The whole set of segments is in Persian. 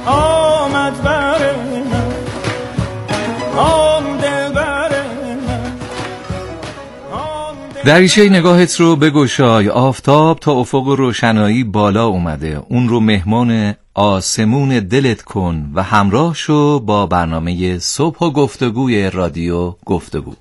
آمد بر من، آن دلبر من. دریچه نگاهت رو بگشای، آفتاب تا افق روشنایی بالا اومده، اون رو مهمان آسمون دلت کن و همراه شو با برنامه صبح و گفتگوی رادیو گفتگو.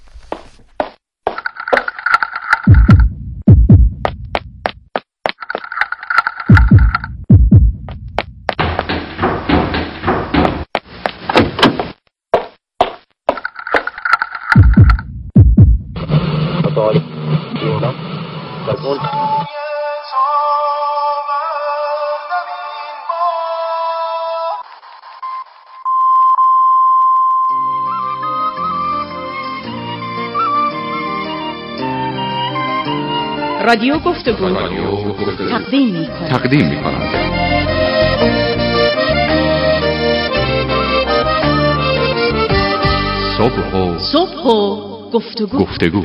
رادیو گفتگو تقدیم می‌کنم. صبح و گفتگو.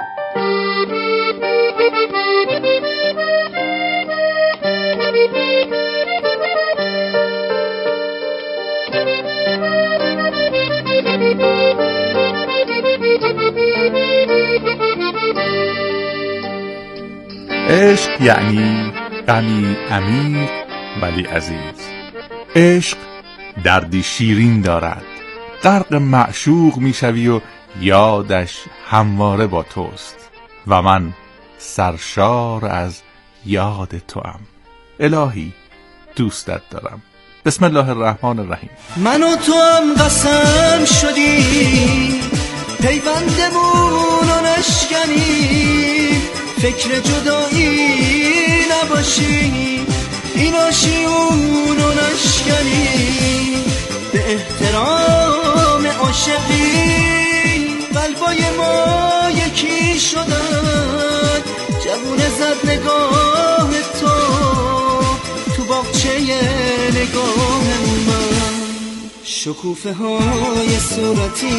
عشق یعنی غمی عمیق ولی عزیز. عشق دردی شیرین دارد، غرق معشوق میشوی و یادش همواره با توست و من سرشار از یاد توام. الهی دوستت دارم. بسم الله الرحمن الرحیم. من و تو هم قسم شدیم پیوندمون رو نشکنیم، فکر جدایی نباشیم، این آشیون رو نشکنیم، به احترام عاشقی قلبای ما یکی شدن، جوون زد نگاه تو باغچه نگاه من، شکوفه های صورتی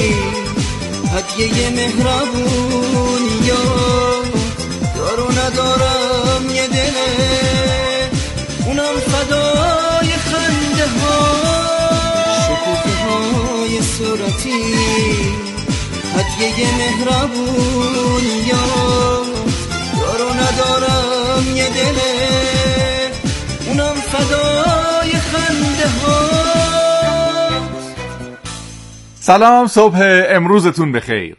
هدیه مهربونی دارو ندارم یه دله اونم فدای خنده ها، شکوفه های صورتی هدیه مهربونی دارو ندارم یه دله اونم فدای خنده ها. سلام، صبح امروزتون بخیر.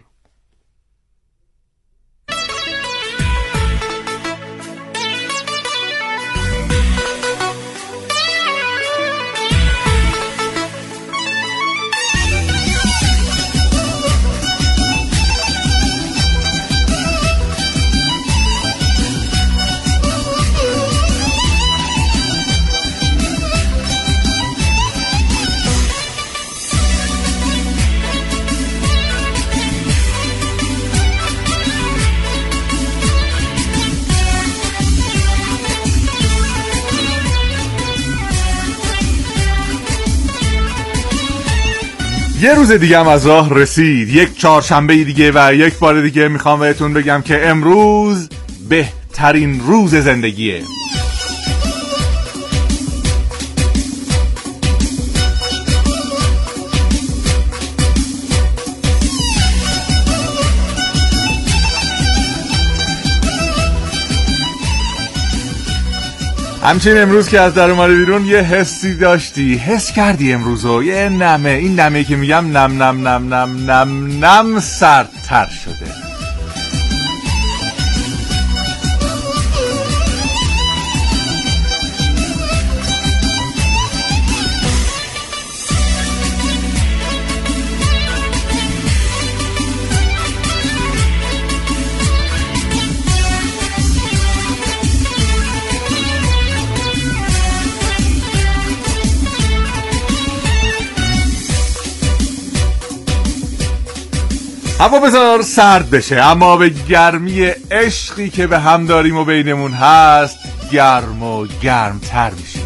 یه روز دیگه هم از راه رسید، یک چهارشنبه دیگه و یک بار دیگه میخوام بهتون بگم که امروز بهترین روز زندگیه. همچنین امروز که از در اومده بیرون یه حسی داشتی، حس کردی امروزو، یه نمه، این نمه که میگم نم نم نم نم نم نم سردتر شده. هوا بذار سرد بشه، اما به گرمی عشقی که به هم داریم و بینمون هست گرم و گرمتر میشه.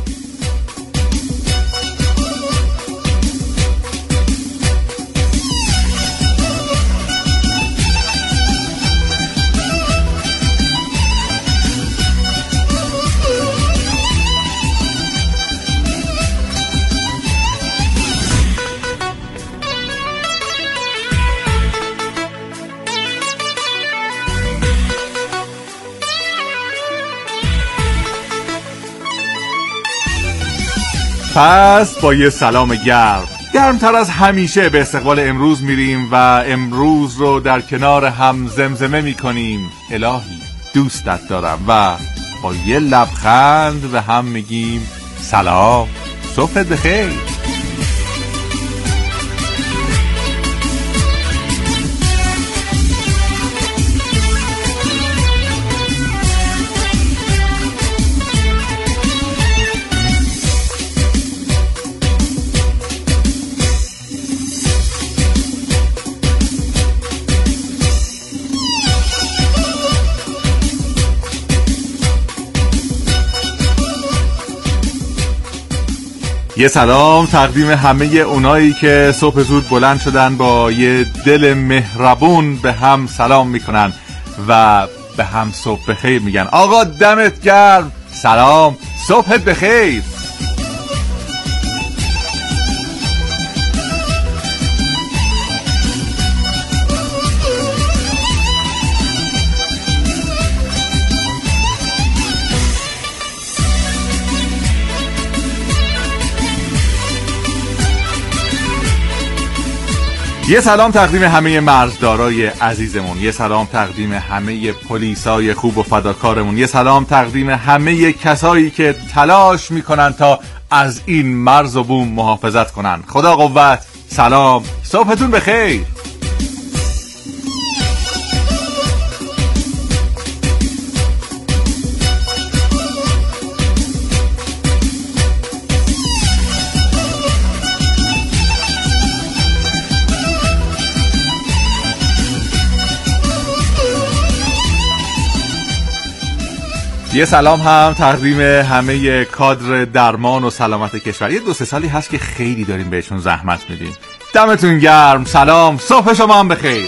پس با یه سلام گرمتر از همیشه به استقبال امروز میریم و امروز رو در کنار هم زمزمه میکنیم الهی دوستت دارم و با یه لبخند به هم میگیم سلام صبحت بخیر. یه سلام تقدیم همه اونایی که صبح زود بلند شدن با یه دل مهربون به هم سلام میکنن و به هم صبح بخیر میگن. آقا دمت گرم، سلام صبحت بخیر. یه سلام تقدیم همه مرزدارای عزیزمون، یه سلام تقدیم همه پلیسای خوب و فداکارمون، یه سلام تقدیم همه کسایی که تلاش میکنن تا از این مرز و بوم محافظت کنن. خدا قوت، سلام صبحتون بخیر. یه سلام هم تقدیم همه کادر درمان و سلامت کشور. یه 2-3 سالی هست که خیلی داریم بهشون زحمت میدیم. دمتون گرم، سلام صبح شما هم بخیر.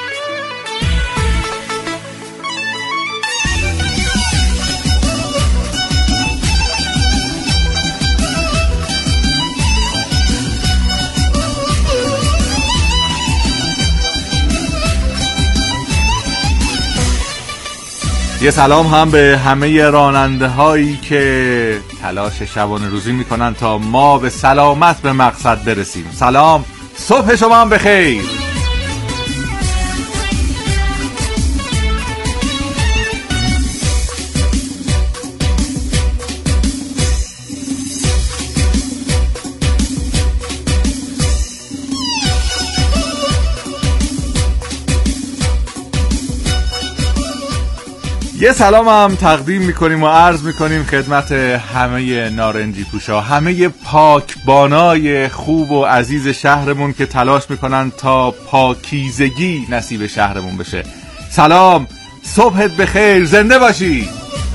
یه سلام هم به همه راننده هایی که تلاش شبانه روزی میکنن تا ما به سلامت به مقصد برسیم. سلام صبح شما هم بخیر. یه سلام هم تقدیم میکنیم و عرض میکنیم خدمت همه نارنجی پوشا، همه پاکبانای خوب و عزیز شهرمون که تلاش میکنن تا پاکیزگی نصیب شهرمون بشه. سلام صبحت بخیر، زنده باشی.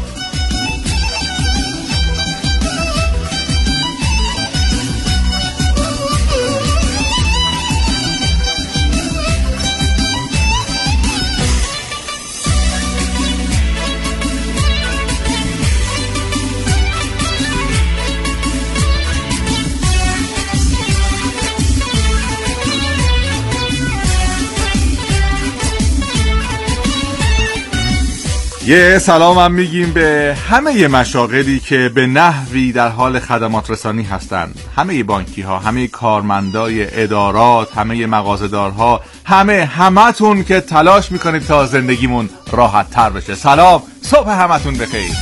یه سلام هم میگیم به همه مشاغلی که به نحوی در حال خدمات رسانی هستند، همه بانکی ها، همه کارمندای ادارات، همه مغازه‌دارها، همتون که تلاش میکنید تا زندگیمون راحت تر بشه. سلام صبح همتون بخیر.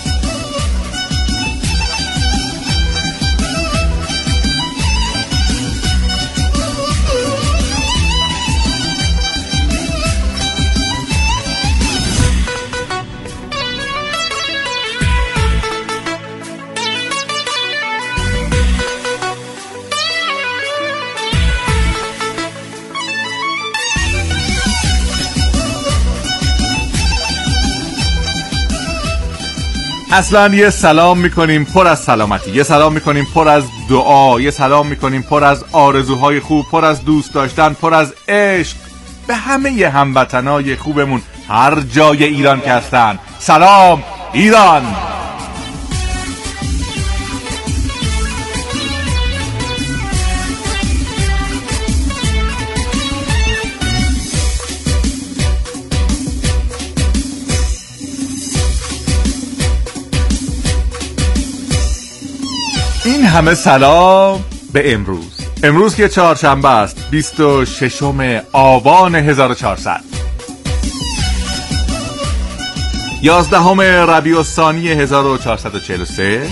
اصلا یه سلام میکنیم پر از سلامتی، یه سلام میکنیم پر از دعا، یه سلام میکنیم پر از آرزوهای خوب، پر از دوست داشتن، پر از عشق به همه هموطنای خوبمون هر جای ایران که هستن. سلام ایران. این همه سلام به امروز که چهارشنبه است 26 آبان 1400 11 ربیع الثانی 1443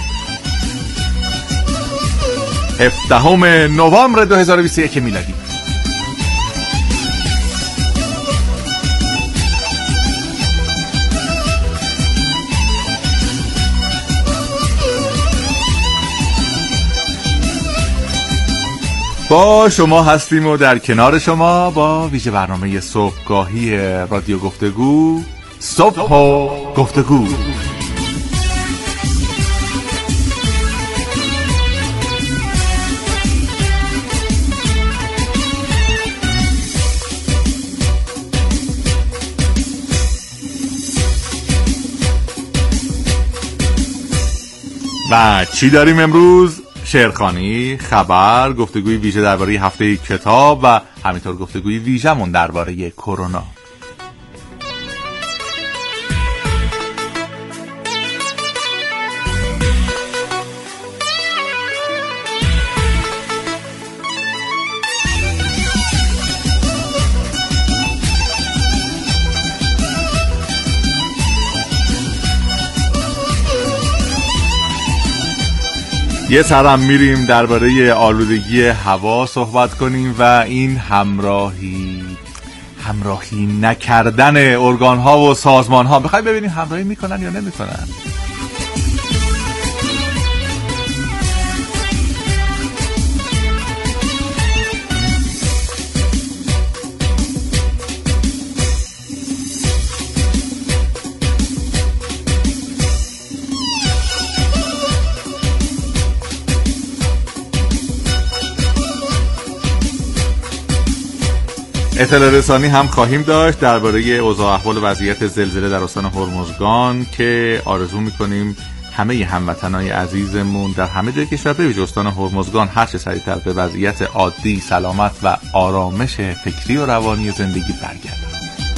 17 نوامبر 2021 میلادی. با شما هستیم و در کنار شما با ویژه برنامه صبحگاهی رادیو گفتگو، صبح و گفتگو. و چی داریم امروز؟ شعرخوانی، خبر، گفتگوی ویژه درباره هفته کتاب و همینطور گفتگوی ویژه‌مون درباره کرونا. یه سرم میریم درباره آلودگی هوا صحبت کنیم و این همراهی نکردن ارگان ها و سازمان ها. بخوایم ببینیم همراهی میکنن یا نمیکنن. اطلاع رسانی هم خواهیم داشت درباره اوضاع احوال وضعیت زلزله در استان هرمزگان که آرزو میکنیم همه هموطنای عزیزمون در همه جای کشور به ویژه استان هرمزگان هر چه سریعتر به وضعیت عادی، سلامت و آرامش فکری و روانی زندگی برگردن.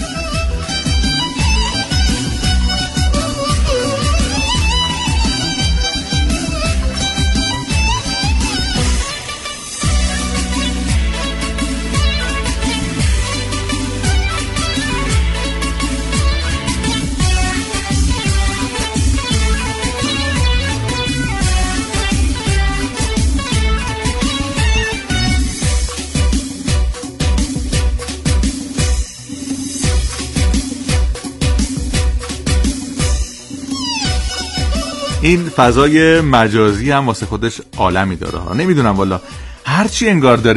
این فضای مجازی هم واسه خودش عالمی داره ها. نمیدونم والا، هرچی انگار داره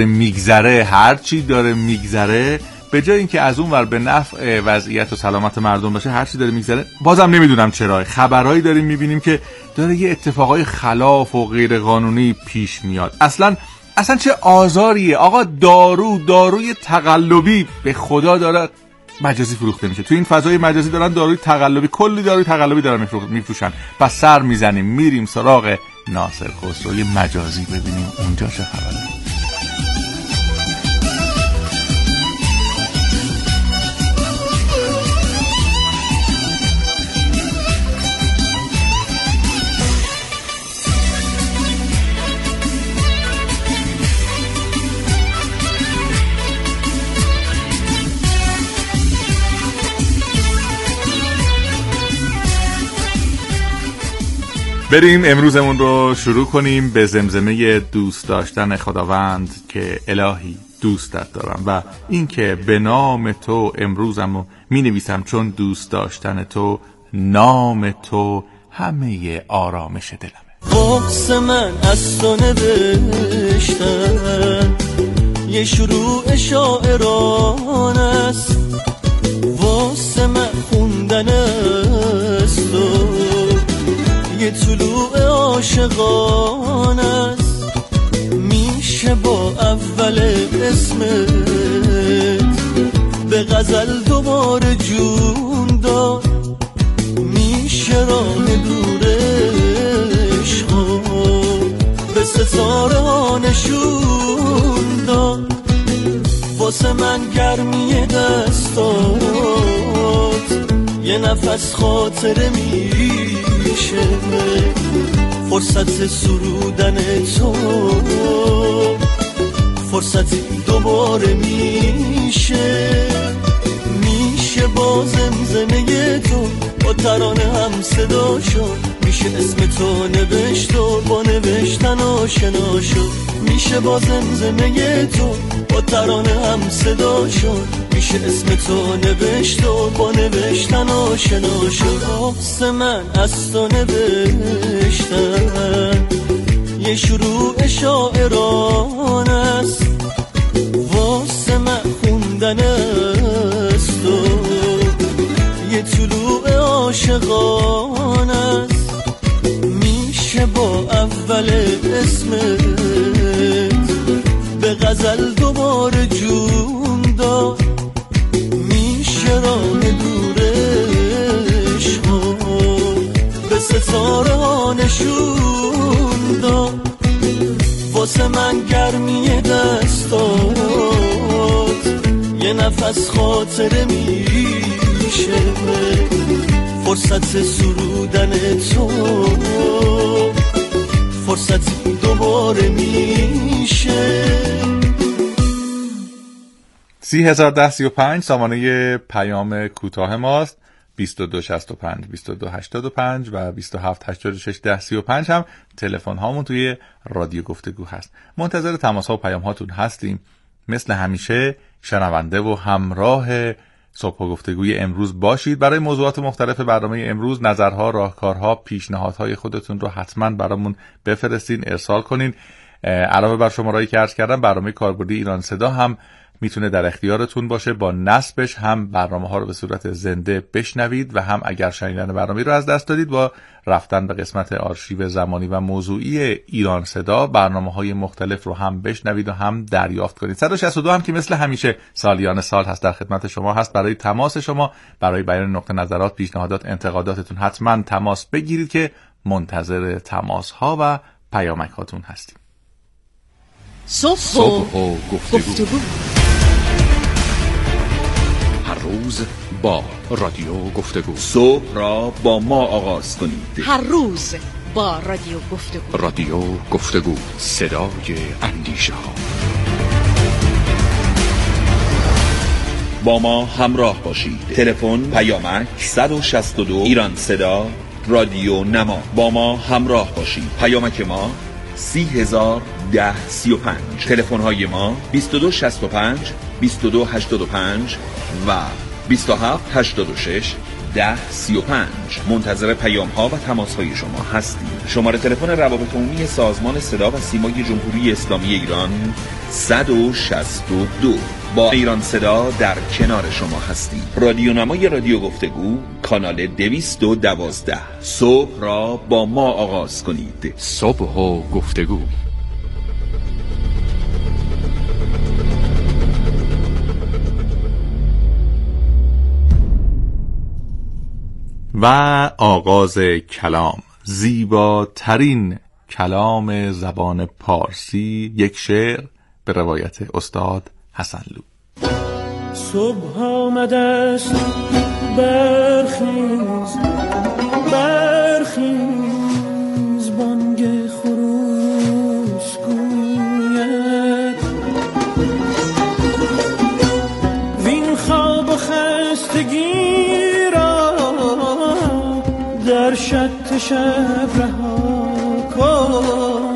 میگذره به جای اینکه از اون ور به نفع وضعیت و سلامت مردم باشه، هرچی داره میگذره بازم نمیدونم چرا خبرهایی داریم میبینیم که داره یه اتفاقای خلاف و غیر قانونی پیش میاد. اصلا چه آزاریه آقا. داروی تقلبی به خدا داره مجازی فروخته میشه. تو این فضای مجازی دارن کلی داروی تقلبی دارن میفروشن. پس سر میزنیم میریم سراغ ناصر خسروی مجازی ببینیم اونجا چه خبره. بریم امروزمون رو شروع کنیم به زمزمه دوست داشتن خداوند که الهی دوستت دارم و این که به نام تو امروزمو می نویسم چون دوست داشتن تو نام تو همه آرامش دلمه. واسه من از تو نوشتن یه شروع شاعران است، واسه من خوندن است تو یه طلوع عاشقان است. میشه با اول اسمت به غزل دوباره جون داد، میشه راه دورش به ستاره ها نشون داد. واسه من گرمی دستات یه نفس خاطره میشه، فرصت سرودن تو، فرصتی دوباره میشه با زمزمه تو، با ترانه هم صدا شد، میشه اسم تو نوشت و با نوشتن آشنا شد، میشه با زمزمه تو، با ترانه هم صدا شد، میشه اسم تو نوشت و با نوشتن آشنا شد. واسه من از تو نوشتن یه شروع شاعران است، واسه من خوندن است و یه طلوع عاشقان است، میشه با اول اسمت به غزل دوباره جون داد، میشه راه دورش به ستاره ها نشون داد، واسه من گرمی دستات یه نفس خاطره میشه، فرصت سرودن تو، فرصتی دوباره میشه. 301035 سامانه پیام کوتاه ماست. 2265 2285 و 2786 هم تلفن هامون توی رادیو گفتگو هست. منتظر تماس ها و پیام هاتون هستیم. مثل همیشه شنونده و همراه صبح گفتگوی امروز باشید. برای موضوعات مختلف برنامه امروز نظرها، راهکارها، پیشنهادهای خودتون رو حتما برامون بفرستین، ارسال کنین. علاوه بر شمارهایی که عرض کردم، برنامه کاربردی ایران صدا هم میتونه در اختیارتون باشه. با نصبش هم برنامه ها رو به صورت زنده بشنوید و هم اگر شنیدن برنامه رو از دست دادید، با رفتن به قسمت آرشیو زمانی و موضوعی ایران صدا برنامه های مختلف رو هم بشنوید و هم دریافت کنید. 162 هم که مثل همیشه سالیان سال هست، در خدمت شما هست برای تماس شما، برای بیان نقطه نظرات، پیشنهادات، انتقاداتتون حتما تماس بگیرید که منتظر تماس ها و پیامک هاتون هستیم. صبح و گفتگو. هر روز با رادیو گفتگو. صبح را با ما آغاز کنید. هر روز با رادیو گفتگو. رادیو گفتگو، صدای اندیشه ها. با ما همراه باشید. تلفن پیامک 162 ایران صدا رادیو نما. با ما همراه باشید. پیامک ما 301035. تلفن های ما 2265 2285 و 2786 1035. منتظر پیام ها و تماس های شما هستیم. شماره تلفن روابط عمومی سازمان صدا و سیمای جمهوری اسلامی ایران 162. با ایران صدا در کنار شما هستیم. رادیو نمای رادیو گفتگو، کانال 212. صبح را با ما آغاز کنید. صبح و گفتگو. و آغاز کلام، زیباترین کلام زبان پارسی، یک شعر به روایت استاد حسنلو. صبح آمده است، برخیز برخیز، بانگ خروس گوید وین خواب و خستگی را در شط شب رها کن.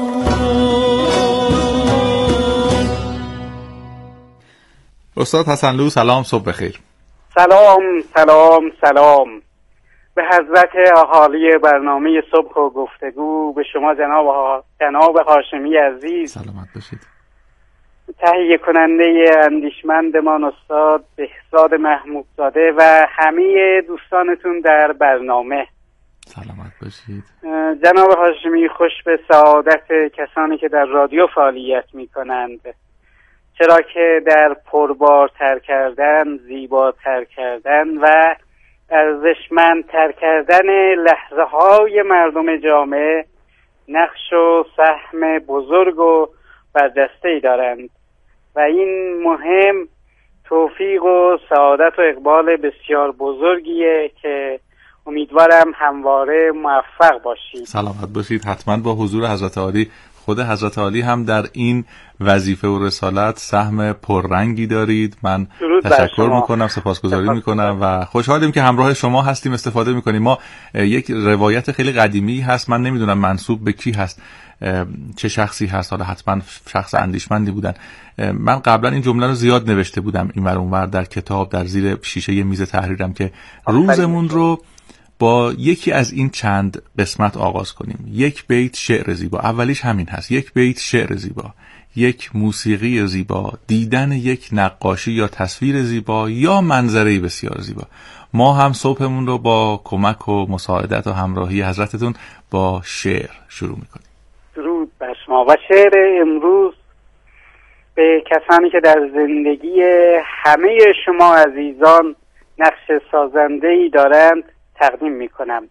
استاد حسنلو سلام، صبح بخیر. سلام سلام سلام به حضرت اهالی برنامه صبح و گفتگو، به شما جناب هاشمی عزیز، سلامت باشید. تهیه کننده اندیشمندمان استاد بهزاد محمودزاده و همه دوستانتون در برنامه، سلامت باشید. جناب هاشمی، خوش به سعادت کسانی که در رادیو فعالیت می کنند، چرا که در پربارتر کردن، زیباتر کردن و ارزشمندتر کردن لحظه های مردم جامعه نقش و سهم بزرگ و برجسته‌ای دارند و این مهم توفیق و سعادت و اقبال بسیار بزرگیه که امیدوارم همواره موفق باشید. سلامت باشید. حتما با حضور حضرت عالی. خود حضرت عالی هم در این وظیفه و رسالت سهم پررنگی دارید. من تشکر میکنم، سپاسگزاری میکنم و خوشحالیم که همراه شما هستیم، استفاده میکنیم. ما یک روایت خیلی قدیمی هست، من نمیدونم منسوب به کی هست، چه شخصی هست، حالا حتما شخص اندیشمندی بودن. من قبلا این جمله رو زیاد نوشته بودم این ور اون ور در کتاب، در زیر شیشه میز تحریرم، که روزمون رو با یکی از این چند قسمت آغاز کنیم. یک بیت شعر زیبا، اولیش همین هست، یک بیت شعر زیبا، یک موسیقی زیبا، دیدن یک نقاشی یا تصویر زیبا یا منظره بسیار زیبا. ما هم صبحمون رو با کمک و مساعدت و همراهی حضرتتون با شعر شروع میکنیم. درود بر شما. و شعر امروز به کسانی که در زندگی همه شما عزیزان نقش سازنده‌ای دارند تقدیم میکنم.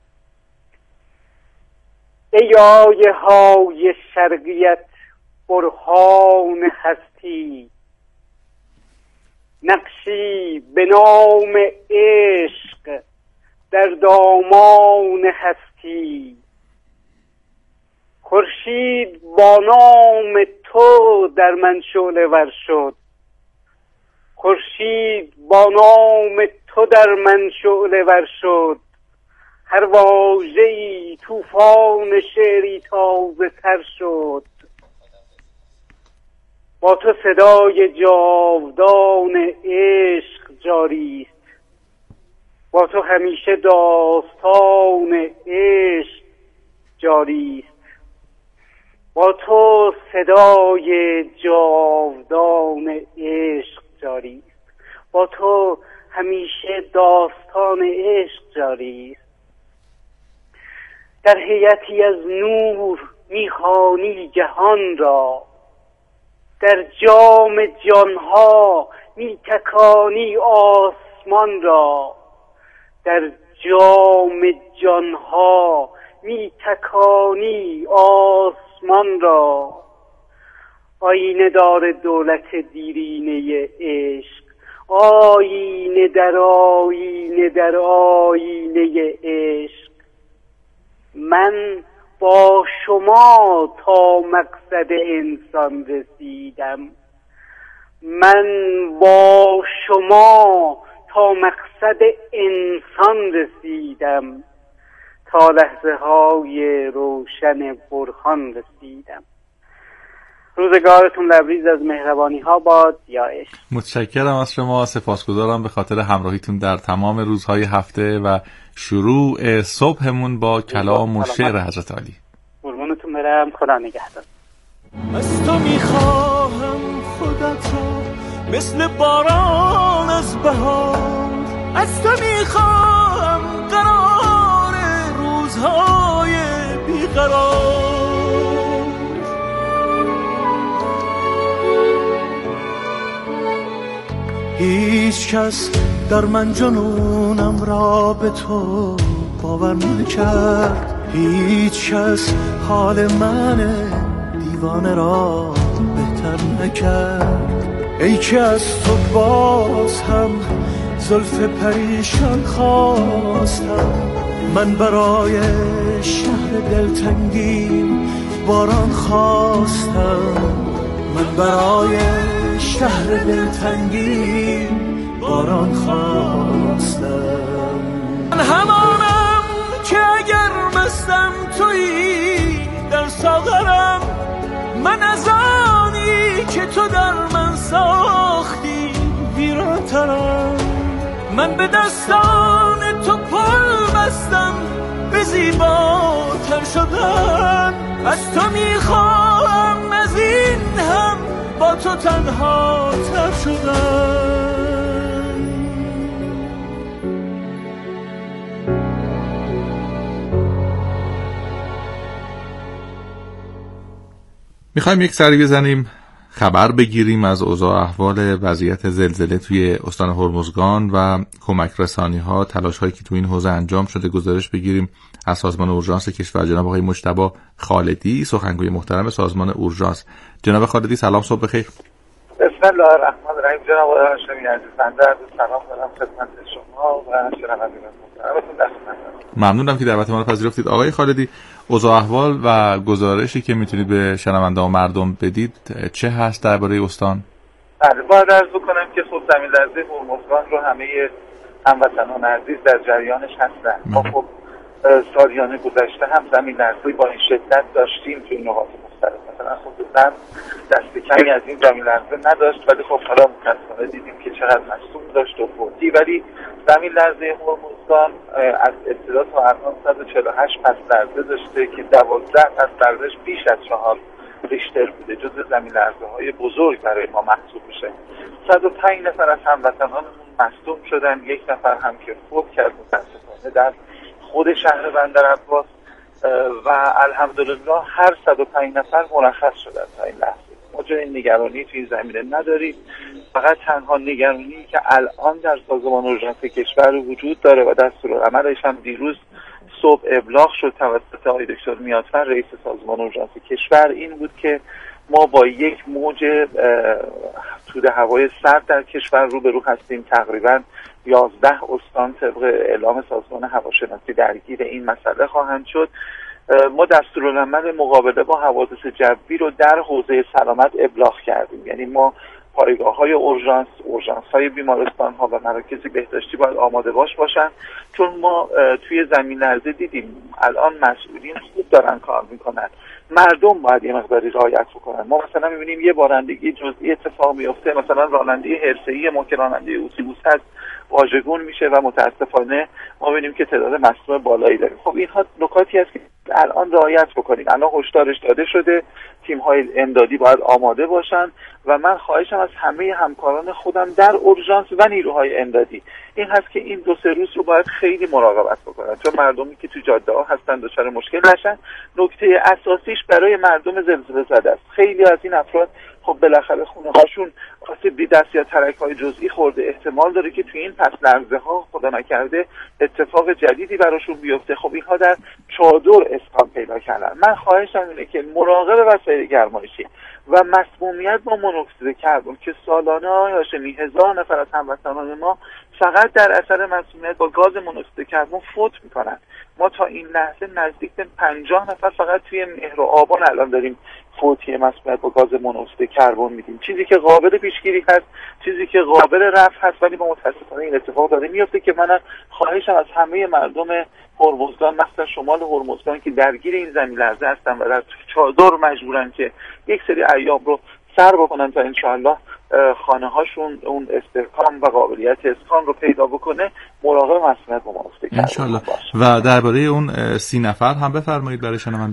ای آیه های شرقیت برهان هستی، نقشی به نام عشق در دامان هستی. خورشید با نام تو در من شعله ور شد، خورشید با نام تو در من شعله ور شد. هر واژه‌ای طوفان شعری تازه تر شد. با تو صدای جاودان عشق جاری است، با تو همیشه داستان عشق جاری است. با تو صدای جاودان عشق جاری است، با تو همیشه داستان عشق جاری است. در هیئتی از نور میخوانی جهان را، در جام جانها میتکانی آسمان را، در جام جانها میتکانی آسمان را. آینه دار دولت دیرینه عشق، آینه در آینه در آینه عشق. من با شما تا مقصد انسان رسیدم، من با شما تا مقصد انسان رسیدم، تا لحظه های روشن برهان رسیدم. روزگارتون لبریز از مهربانی ها باد یا عشق. متشکرم از شما، سپاسگزارم به خاطر همراهیتون در تمام روزهای هفته و شروع صبحمون با کلام و شعر حضرت عالی. قربونتون برم، خدا نگهدار. از تو میخواهم خودت را مثل باران از بهار، از تو میخواهم قرار روزهای بیقرار. هیچ کس در من جنونم را به تو باور نکرد، هیچ کس حال من دیوانه را بهتر نکرد. ای که از تو باز هم زلف پریشان خواستم، من برای شهر دلتنگیم باران خواستم، من برای شهر دلتنگیم باران خواستم. من همانم که اگر مستم تویی در ساغرم، من از آنی که تو در من ساختی ویرانترم. من به دستان تو پل بستم، به زیباتر شدن. از تو میخواهم از این هم با تو تنها تر شدن. میخوایم یک سری بزنیم خبر بگیریم از اوضاع احوال وضعیت زلزله توی استان هرمزگان و کمک رسانی ها، تلاش هایی که تو این حوزه انجام شده گزارش بگیریم از سازمان اورژانس کشور. جناب آقای مجتبی خالدی، سخنگوی محترم سازمان اورژانس. جناب خالدی سلام، صبح بخیر. بسم الله الرحمن الرحیم. جناب آقای هاشمی عزیز، بنده عرض سلام دارم خدمت شما و شنوندگان محترمتون. ممنونم که دعوت ما رو پذیرفتید. آقای خالدی، اوضاع احوال و گزارشی که میتونید به شنونده و مردم بدید چه هست درباره استان؟ بله، باید عرض بکنم که خب زمین لرزه هرمزگان رو همه هموطنان عزیز در جریانش هستن. ما خب سالیان گذشته هم زمین لرزه با این شدت داشتیم توی نقاط مختلف. مثلا خصوصا دست کمی از این زمین لرزه نداشت، ولی خب حالا متأسفانه دیدیم که چقدر مصدوم داشت و فوتی. ولی زمین لرزه هرمزگان از ابتدا تا الان 148 پس لرزه داشته که 12 پس لرزش بیش از 4 ریشتر بوده. جزو زمین لرزه های بزرگ برای ما محسوب میشه. 105 نفر از هموطنانمون مصدوم شدن، 1 نفر هم که فوت کرد متأسفانه در خود شهر بندرعباس و الحمدلله هر 105 نفر مرخص شدن تا این لحظه. ما جای نگرانی توی این زمینه نداریم. فقط تنها نگرانی که الان در سازمان اورژانس کشور وجود داره و دستورالعملش هم دیروز صبح ابلاغ شد توسط آقای دکتر میاتفر رئیس سازمان اورژانس کشور، این بود که ما با یک موج توده هوای سرد در کشور روبرو هستیم. تقریبا 11 استان طبق اعلام سازمان هواشناسی درگیر این مسئله خواهند شد. ما دستورالعمل مقابله با حوادث جوی رو در حوزه سلامت ابلاغ کردیم. یعنی ما پایگاه‌های اورژانس‌های بیمارستان‌ها و مراکز بهداشتی باید آماده باشن، چون ما توی زمین لرزه دیدیم الان مسئولین خوب دارن کار میکنن، مردم باید یه مقداری رعایت بکنن. ما مثلا می‌بینیم یه بارندگی جزئی اتفاق میفته، مثلا راننده حرفه‌ای ما که راننده اتوبوس هست واژگون میشه و متاسفانه ما می‌بینیم که تعداد مصدوم بالایی داریم. خب اینها نکاتی است که الان رعایت بکنیم. الان هشدارش داده شده، تیم‌های امدادی باید آماده باشن و من خواهشم از همه همکاران خودم در اورژانس و نیروهای امدادی این هست که این 2-3 روز رو باید خیلی مراقبت بکنن، چون مردمی که تو جاده‌ها هستن دچار مشکل نشن. نکته اساسیش برای مردم زلزله زده است. خیلی از این افراد خب بالاخره خونه‌هاشون آسیب دیده است یا ترک‌های جزئی خورده، احتمال داره که تو این پس لرزه‌ها خدا نکرده اتفاق جدیدی براشون بیفته. خب اینها در چادر اسکان پیدا کردن. من خواهشم اینه که مراقب وسایل گرمایشی و مسمومیت با مونوکسید کربن که سالانه هاشمی 1000 نفر از هموطنان ما فقط در اثر مسمومیت با گاز مونوکسید کربن فوت میکنن. ما تا این لحظه نزدیک به 50 نفر فقط توی مهر و آبان الان داریم فوتی مسمومیت با گاز مونوکسید کربن میدیم، چیزی که قابل پیشگیری هست، چیزی که قابل رفع هست، ولی با متاسفانه این اتفاق داره میفته که من خواهشم از همه مردم هرمزگان، مثلا شمال هرمزگان که درگیر این زمین لرزه هستن و در چادر مجبورن که یک سری ایام رو سر بکنن تا انشاءالله خانه هاشون اون استحکام و قابلیت اسکان رو پیدا بکنه، مراقب مسئولیت با ما افته انشاءالله. و درباره اون 30 نفر هم بفرمایید برای شنونده.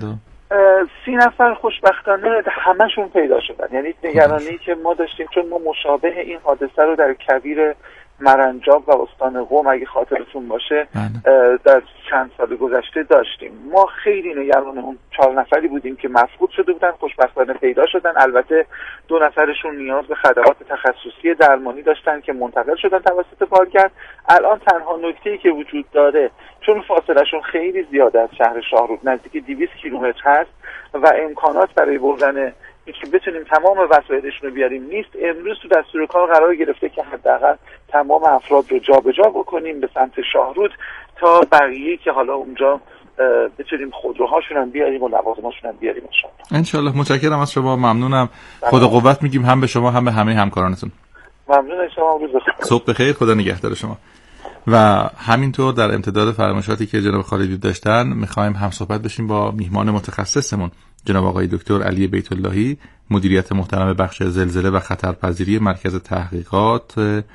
30 نفر خوشبختانه همشون پیدا شدن. یعنی نگرانی که ما داشتیم، چون ما مشابه این حادثه رو در کویر مرنجاب و استان قم اگه خاطرتون باشه در چند سال گذشته داشتیم. ما خیلی نگران اون 4 نفری بودیم که مفقود شده بودن، خوشبختانه پیدا شدن. البته 2 نفرشون نیاز به خدمات تخصصی درمانی داشتن که منتقل شدن توسط پالگرد. الان تنها نکته‌ای که وجود داره، چون فاصلهشون خیلی زیاده از شهر شاهرود، نزدیک 200 کیلومتر هست و امکانات برای بردن که بتونیم تمام وسایلشون رو بیاریم نیست، امروز تو دستور کار قرار گرفته که حداقل تمام افراد رو جابجا بکنیم به سمت شاهرود تا بقیه که حالا اونجا بتونیم خودروهاشون هم بیاریم و لوازماشون هم بیاریم انشالله. متشکرم از شما، ممنونم. خدا قوت میگیم هم به شما هم به همه همکارانتون. ممنون شما، روز بخیر. صبح بخیر، خدا نگهدار شما. و همینطور در امتداد فرمایشاتی که جناب خالدی داشتن میخوایم هم صحبت بشیم با میهمان متخصصمون، جناب آقای دکتر علی بیت اللهی، مدیریت محترم بخش زلزله و خطرپذیری مرکز تحقیقات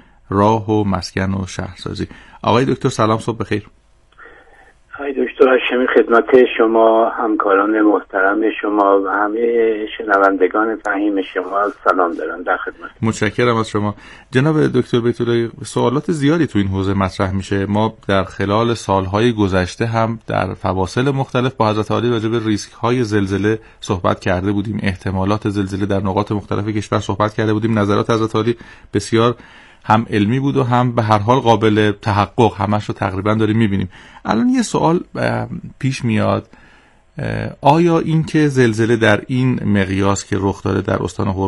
راه و مسکن و شهرسازی. آقای دکتر سلام، صبح بخیر. آقای دکتر هاشمی، خدمت شما، همکاران محترم شما و همه شنوندگان فهیم شما سلام دارم. در خدمت. متشکرم از شما. جناب دکتر بیت اللهی، سوالات زیادی تو این حوزه مطرح میشه. ما در خلال سالهای گذشته هم در فواصل مختلف با حضرت عالی راجع به ریسک‌های زلزله صحبت کرده بودیم، احتمالات زلزله در نقاط مختلف کشور صحبت کرده بودیم. نظرات حضرت عالی بسیار هم علمی بود و هم به هر حال قابل تحقق، همش رو تقریبا داریم میبینیم. الان یه سوال پیش میاد، آیا این که زلزله در این مقیاس که رخ داده در استان